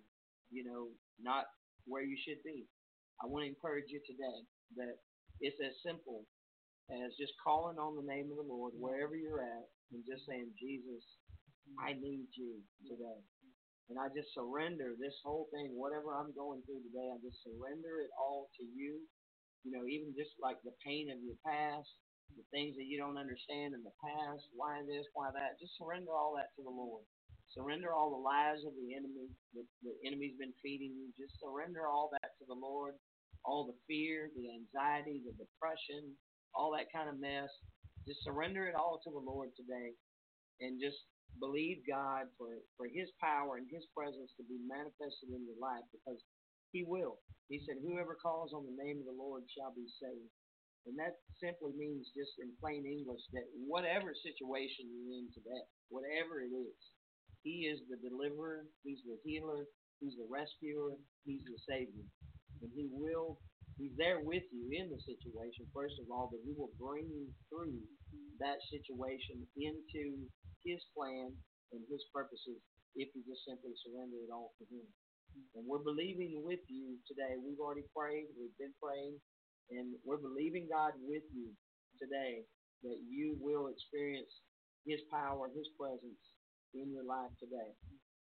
not where you should be. I want to encourage you today that it's as simple as just calling on the name of the Lord wherever you're at and just saying, "Jesus, I need you today." And I just surrender this whole thing, whatever I'm going through today, I just surrender it all to you. Even just like the pain of your past, the things that you don't understand in the past, why this, why that, just surrender all that to the Lord. Surrender all the lies of the enemy that the enemy's been feeding you. Just surrender all that to the Lord. All the fear, the anxiety, the depression, all that kind of mess. Just surrender it all to the Lord today and just believe God for His power and His presence to be manifested in your life, because He will. He said, "Whoever calls on the name of the Lord shall be saved." And that simply means, just in plain English, that whatever situation you're in today, whatever it is, He is the deliverer, He's the healer, He's the rescuer, He's the Savior. And He's there with you in the situation, first of all, but He will bring you through that situation into His plan and His purposes if you just simply surrender it all to Him. And we're believing with you today. We've already prayed. We've been praying. And we're believing God with you today that you will experience His power, His presence in your life today.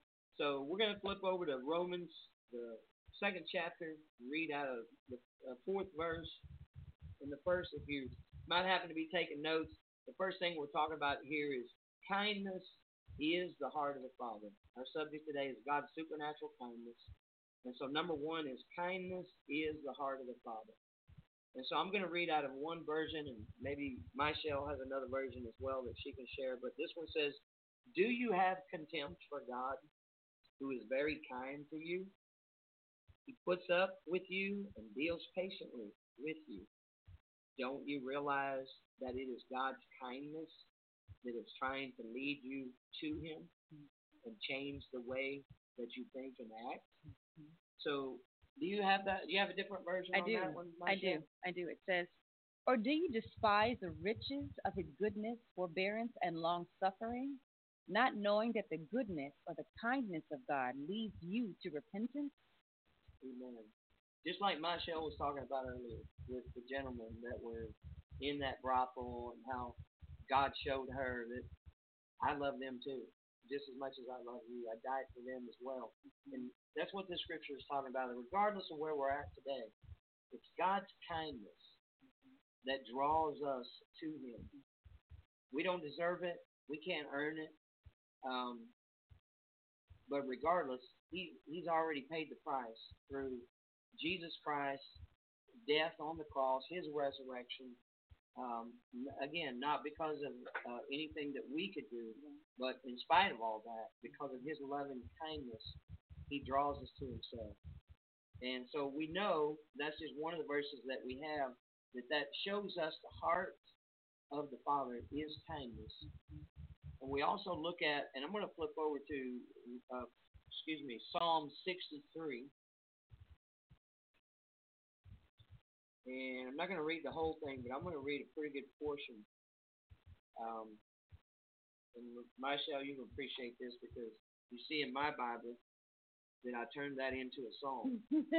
So we're going to flip over to Romans, the 2nd chapter, read out of the 4th verse. And the first, if you might happen to be taking notes, the first thing we're talking about here is kindness is the heart of the Father. Our subject today is God's supernatural kindness. And so number 1 is kindness is the heart of the Father. And so I'm going to read out of one version, and maybe Michelle has another version as well that she can share. But this one says, "Do you have contempt for God, who is very kind to you? He puts up with you and deals patiently with you. Don't you realize that it is God's kindness that is trying to lead you to Him and change the way that you think and act. So, do you have that? Do you have a different version I on do. that one, I Michelle? do. I do. It says, or do you despise the riches of his goodness, forbearance, and long suffering, not knowing that the goodness or the kindness of God leads you to repentance? Amen. Just like Michelle was talking about earlier with the gentlemen that were in that brothel and how God showed her that I love them too, just as much as I love you. I died for them as well. And that's what this scripture is talking about. Regardless of where we're at today, it's God's kindness that draws us to Him. We don't deserve it. We can't earn it. Um, but regardless, He's already paid the price through Jesus Christ, death on the cross, His resurrection. Again, not because of anything that we could do, but in spite of all that, because of His loving kindness, He draws us to Himself. And so we know that's just one of the verses that we have that shows us the heart of the Father is kindness. And we also look at, and I'm going to flip over to, Psalm 63. And I'm not going to read the whole thing, but I'm going to read a pretty good portion. And Michelle, you can appreciate this because you see in my Bible that I turned that into a song.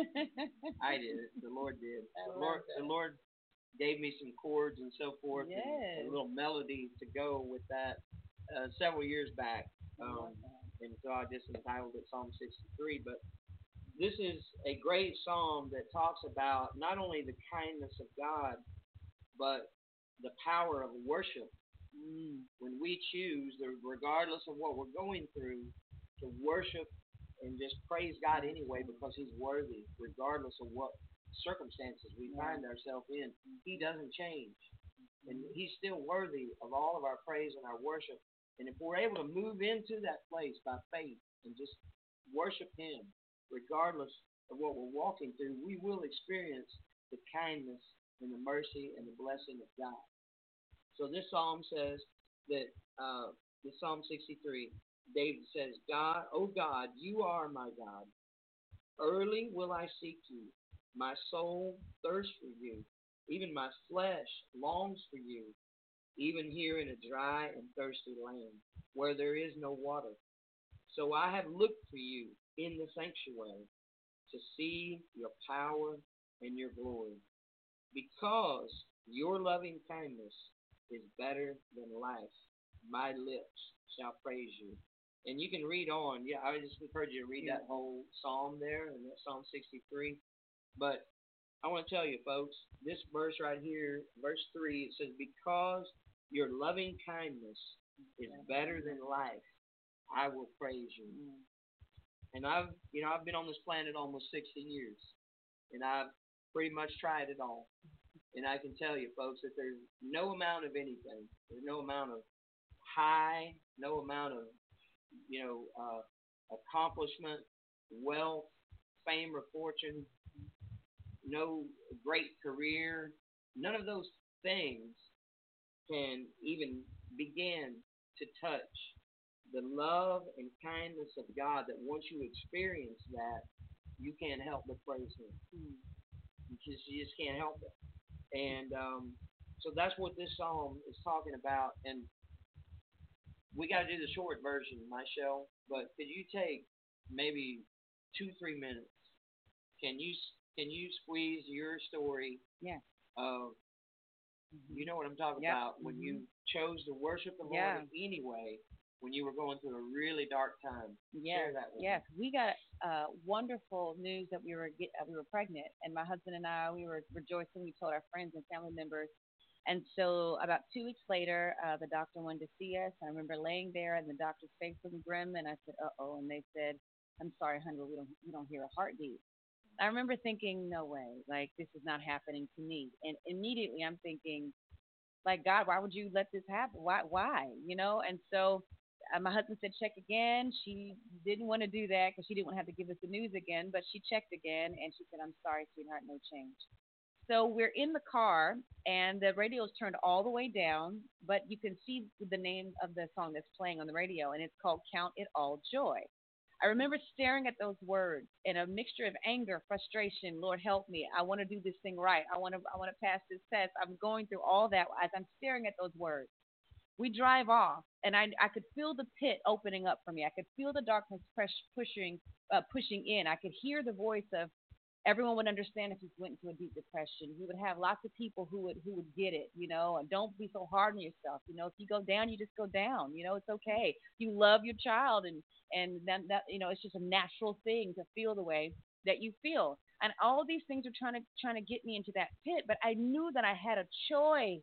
I did it. The Lord did. The Lord gave me some chords and so forth, Yes. and a little melody to go with that several years back. And so I just entitled it Psalm 63. But this is a great psalm that talks about not only the kindness of God, but the power of worship. When we choose, regardless of what we're going through, to worship and just praise God anyway because He's worthy, regardless of what circumstances we find ourselves in. He doesn't change. And He's still worthy of all of our praise and our worship. And if we're able to move into that place by faith and just worship Him, regardless of what we're walking through, we will experience the kindness and the mercy and the blessing of God. So this psalm says that, the Psalm 63, David says, God, oh God, you are my God. Early will I seek you. My soul thirsts for you. Even my flesh longs for you, even here in a dry and thirsty land, where there is no water. So I have looked for you in the sanctuary to see your power and your glory, because your loving kindness is better than life. My lips shall praise you. And you can read on. Yeah, I just encourage you to read that whole psalm there, and that's Psalm 63. But I want to tell you, folks, this verse right here, verse 3, it says, because your loving kindness is better than life, I will praise you. And I've been on this planet almost 60 years, and I've pretty much tried it all. And I can tell you, folks, that there's no amount of anything. There's no amount of high, no amount of, accomplishment, wealth, fame, or fortune, no great career. None of those things can even begin to touch the love and kindness of God, that once you experience that, you can't help but praise Him. You just can't help it. And so that's what this psalm is talking about. And we got to do the short version, Michelle, but could you take maybe 2-3 minutes? Can you squeeze your story? Yeah. You know what I'm talking about, when you chose to worship the Lord anyway, when you were going through a really dark time. Share that with me. We got wonderful news that we were pregnant, and my husband and I, we were rejoicing. We told our friends and family members, and so about 2 weeks later, the doctor wanted to see us. I remember laying there, and the doctor's face was grim, and I said, "Uh-oh," and they said, "I'm sorry, honey, but we don't hear a heartbeat." I remember thinking, no way, like this is not happening to me. And immediately I'm thinking, like, God, why would you let this happen? Why? And so my husband said, check again. She didn't want to do that because she didn't want to have to give us the news again, but she checked again and she said, I'm sorry, sweetheart, no change. So we're in the car, and the radio's turned all the way down, but you can see the name of the song that's playing on the radio, and it's called Count It All Joy. I remember staring at those words in a mixture of anger, frustration. Lord, help me. I want to do this thing right. I want to pass this test. I'm going through all that as I'm staring at those words. We drive off, and I could feel the pit opening up for me. I could feel the darkness pushing in. I could hear the voice of everyone would understand if you went into a deep depression. We would have lots of people who would get it, and don't be so hard on yourself. If you go down, you just go down. It's okay. You love your child, and then that it's just a natural thing to feel the way that you feel. And all of these things are trying to get me into that pit, but I knew that I had a choice.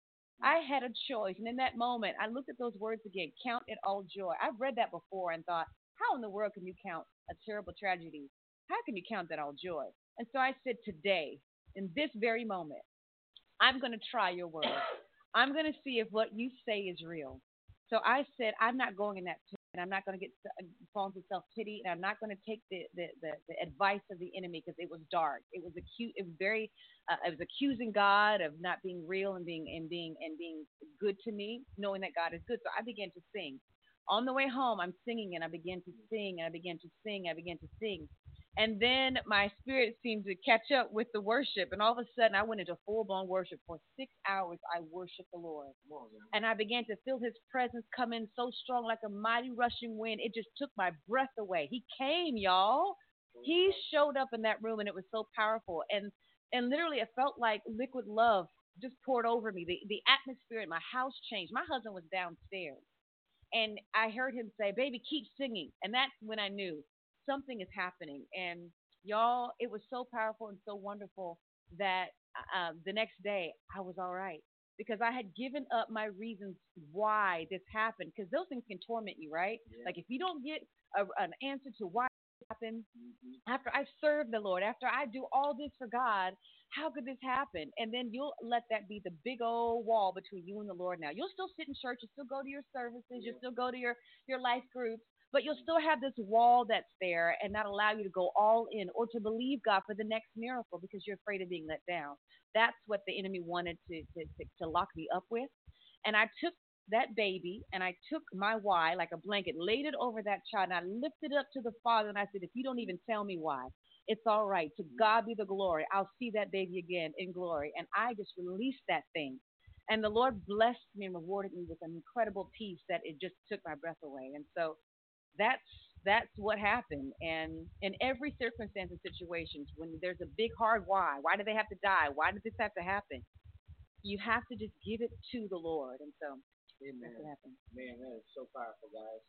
I had a choice. And in that moment, I looked at those words again, count it all joy. I've read that before and thought, how in the world can you count a terrible tragedy? How can you count that all joy? And so I said, today, in this very moment, I'm going to try your word. I'm going to see if what you say is real. So I said, I'm not going in that pit, and I'm not going to get fall into self pity, and I'm not going to take the advice of the enemy because it was dark. It was acute. It was very. I was accusing God of not being real and being good to me, knowing that God is good. So I began to sing. On the way home, I'm singing, and I began to sing, and I began to sing, I began to sing. And then my spirit seemed to catch up with the worship. And all of a sudden, I went into full blown worship. For 6 hours, I worshiped the Lord. And I began to feel his presence come in so strong, like a mighty rushing wind. It just took my breath away. He came, y'all. He showed up in that room, and it was so powerful. And literally, it felt like liquid love just poured over me. The atmosphere in my house changed. My husband was downstairs. And I heard him say, "Baby, keep singing." And that's when I knew something is happening. And y'all, it was so powerful and so wonderful that the next day I was all right because I had given up my reasons why this happened. Because those things can torment you, right? Yeah. Like if you don't get an answer to why it happened, Mm-hmm. after I serve the Lord, after I do all this for God, how could this happen? And then you'll let that be the big old wall between you and the Lord now. You'll still sit in church, you'll still go to your services, you'll Yeah. still go to your life groups, but you'll still have this wall that's there and not allow you to go all in or to believe God for the next miracle because you're afraid of being let down. That's what the enemy wanted to lock me up with. And I took that baby and I took my why like a blanket, laid it over that child, and I lifted it up to the Father and I said, if you don't even tell me why, it's all right. To God be the glory. I'll see that baby again in glory. And I just released that thing. And the Lord blessed me and rewarded me with an incredible peace that it just took my breath away. And so that's that's what happened. And in every circumstance and situations, when there's a big hard why did they have to die? Why did this have to happen? You have to just give it to the Lord. And so that's Amen. what happened. Man, that is so powerful, guys.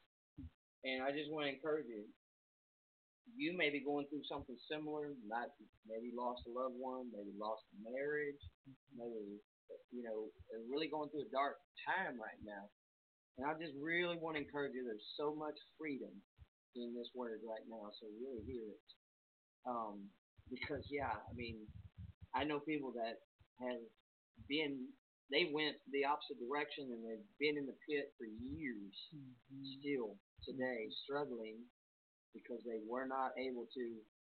And I just want to encourage you. You may be going through something similar. Not maybe lost a loved one, maybe lost a marriage, maybe really going through a dark time right now. And I just really want to encourage you. There's so much freedom in this word right now, so really hear it. Because yeah, I mean, I know people that have been they went the opposite direction and they've been in the pit for years, Mm-hmm. still today struggling because they were not able to.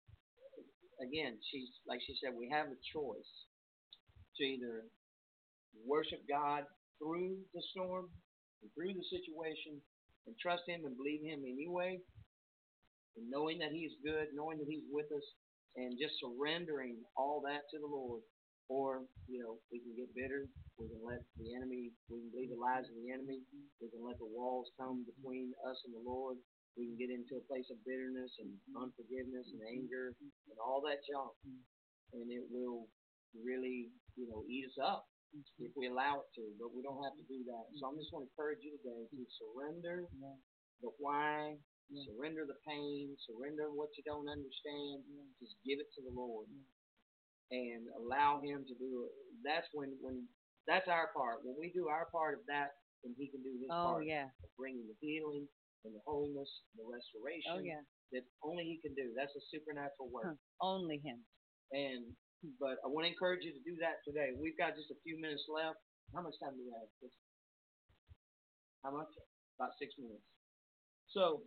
Again, she's like she said, we have a choice to either worship God through the storm and through the situation and trust Him and believe Him anyway, and knowing that He's good, knowing that He's with us, and just surrendering all that to the Lord. Or, we can get bitter. We can let the enemy, we can believe the lies of the enemy. We can let the walls come between us and the Lord. We can get into a place of bitterness and unforgiveness and anger and all that junk. And it will really, eat us up if we allow it to. But we don't have to do that. So I'm just going to encourage you today to surrender the why, surrender the pain, surrender what you don't understand. Just give it to the Lord and allow Him to do it. That's when that's our part. When we do our part of that, then He can do His Oh part yeah. of bringing the healing and the wholeness, the Oh restoration yeah. that only He can do. That's a supernatural Huh. work. Only Him. And but I want to encourage you to do that today. We've got just a few minutes left. How much time do we have? How much? About 6 minutes. So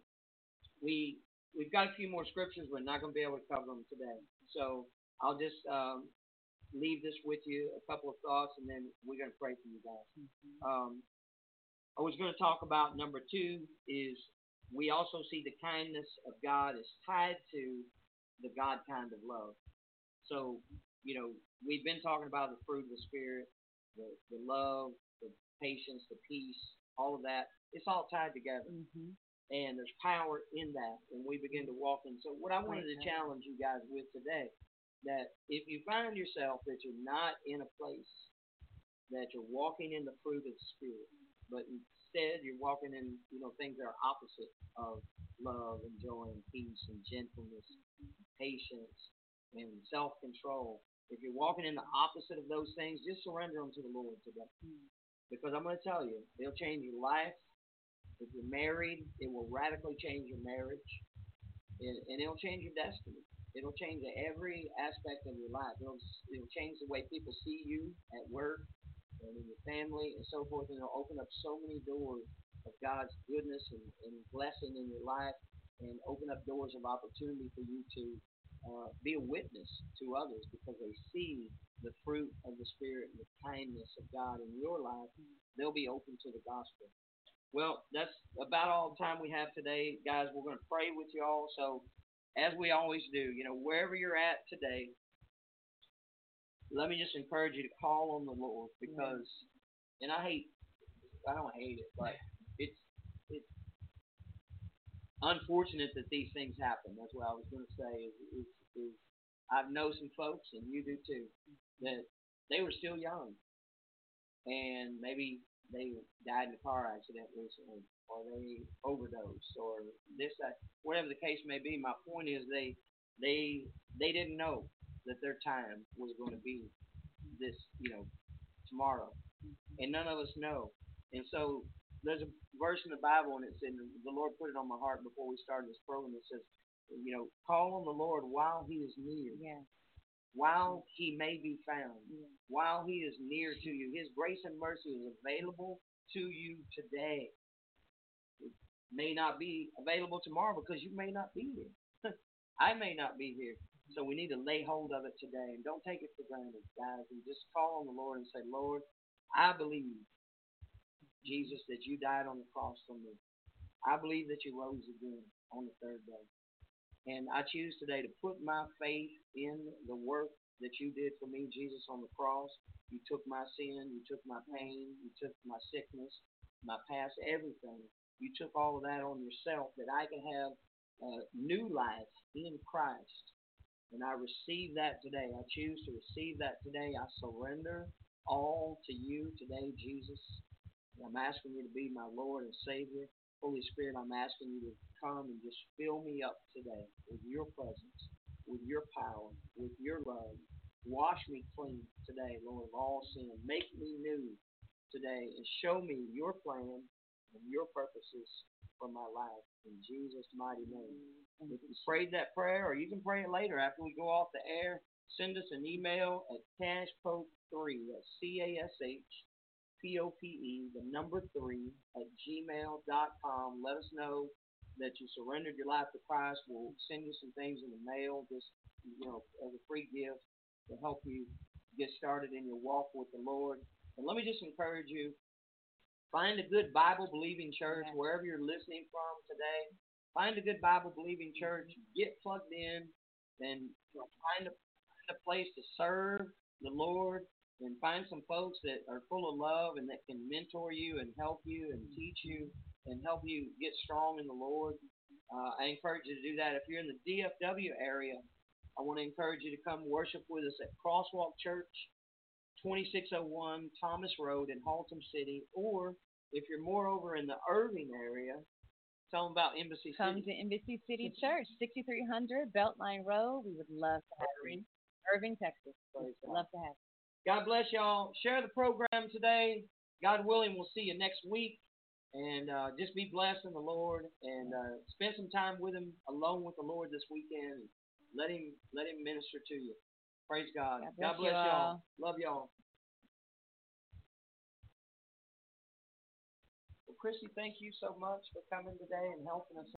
we've got a few more scriptures. We're not going to be able to cover them today. So I'll just leave this with you, a couple of thoughts, and then we're going to pray for you guys. I was going to talk about number 2 is we also see the kindness of God is tied to the God kind of love. So, we've been talking about the fruit of the Spirit, the love, the patience, the peace, all of that. It's all tied together. And there's power in that when we begin to walk in. So what I wanted to challenge you guys with today, that if you find yourself that you're not in a place that you're walking in the fruit of the Spirit, but instead you're walking in, things that are opposite of love and joy and peace and gentleness, patience and self-control. If you're walking in the opposite of those things, just surrender them to the Lord today. Because I'm going to tell you, it'll change your life. If you're married, it will radically change your marriage, and it'll change your destiny. It'll change every aspect of your life. It'll change the way people see you at work and in your family and so forth, and it'll open up so many doors of God's goodness and blessing in your life, and open up doors of opportunity for you to be a witness to others, because they see the fruit of the Spirit and the kindness of God in your life. They'll be open to the gospel. Well, that's about all the time we have today, guys. We're going to pray with you all. So, as we always do, wherever you're at today, let me just encourage you to call on the Lord, because, and I don't hate it, but it's unfortunate that these things happen. That's what I was going to say. Is I know some folks, and you do too, that they were still young, and maybe they died in a car accident recently, or they overdosed, or that, whatever the case may be. My point is they didn't know that their time was going to be this, tomorrow, and none of us know. And so there's a verse in the Bible, and it's in the Lord put it on my heart before we started this program. It says, call on the Lord while He is near. Yes. While He may be found, while He is near to you. His grace and mercy is available to you today. It may not be available tomorrow, because you may not be here. I may not be here. So we need to lay hold of it today, and don't take it for granted, guys. And just call on the Lord and say, Lord, I believe, Jesus, that you died on the cross for me. I believe that you rose again on the third day. And I choose today to put my faith in the work that you did for me, Jesus, on the cross. You took my sin. You took my pain. You took my sickness, my past, everything. You took all of that on yourself, that I can have new life in Christ. And I receive that today. I choose to receive that today. I surrender all to you today, Jesus. And I'm asking you to be my Lord and Savior. Holy Spirit, I'm asking you to come and just fill me up today with your presence, with your power, with your love. Wash me clean today, Lord, of all sin. Make me new today, and show me your plan and your purposes for my life. In Jesus' mighty name. If you prayed that prayer, or you can pray it later after we go off the air, send us an email at cashpope3, that's CASHPOPE, the number 3, at gmail.com. Let us know that you surrendered your life to Christ. We'll send you some things in the mail, just as a free gift to help you get started in your walk with the Lord. And let me just encourage you, find a good Bible-believing church wherever you're listening from today. Find a good Bible-believing church. Get plugged in, and find a place to serve the Lord, and find some folks that are full of love and that can mentor you and help you and teach you and help you get strong in the Lord. I encourage you to do that. If you're in the DFW area, I want to encourage you to come worship with us at Crosswalk Church, 2601 Thomas Road in Haltom City. Or if you're more over in the Irving area, tell them about Embassy City. Come to Embassy City Church, 6300 Beltline Road. We would love to have you. Irving, Texas. Love to have you. God bless y'all. Share the program today. God willing, we'll see you next week. And just be blessed in the Lord, and spend some time with Him, alone with the Lord this weekend. Let Him minister to you. Praise God. God bless y'all. Love y'all. Well, Chrissy, thank you so much for coming today and helping us.